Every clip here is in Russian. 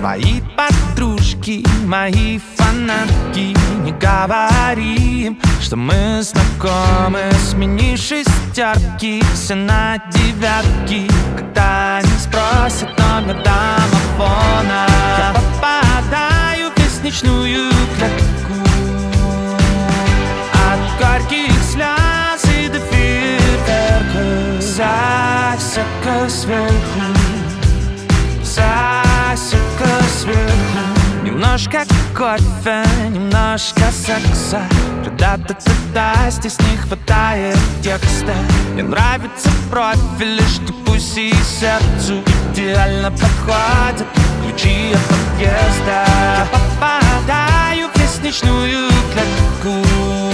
Твои подружки, мои фанатки. Не говори им, что мы знакомы. Смени шестерки все на девятки, когда они спросят номер домофона. Я попадаю в лестничную клетку от горьких слез и до фейерверка. Засека сверху, засека сверху. Немножко кофе, немножко секса. Да-да-да-да, здесь не хватает текста. Мне нравится профиль, что пусть и сердцу идеально подходят ключи от подъезда. Я попадаю в лестничную клетку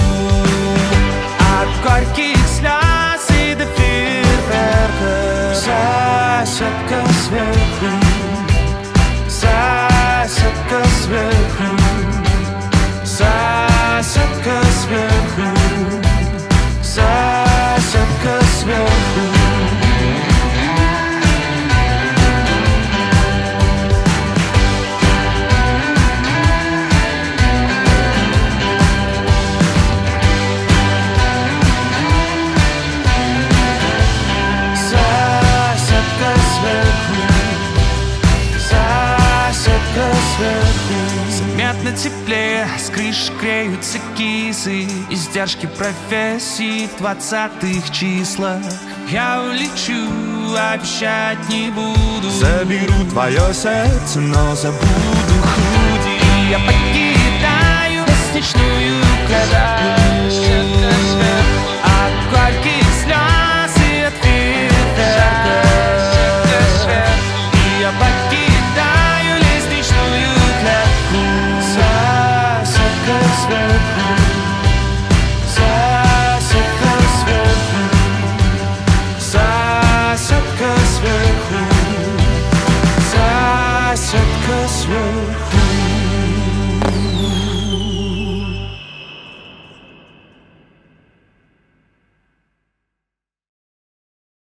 от горьких слез и до фейерверка. Засека сверху, засека сверху, засека сверху, засека сверху. Заметно теплее, с крыши греются кисы. Издержки профессии в 20-х числах. Я улечу, обещать не буду. Заберу твое сердце, но забуду худи. Я покидаю лестничную клетку от горьких слез и от фейерверка. И я покидаю лестничную клетку. Засека сверху, засека сверху, засека сверху, засека сверху.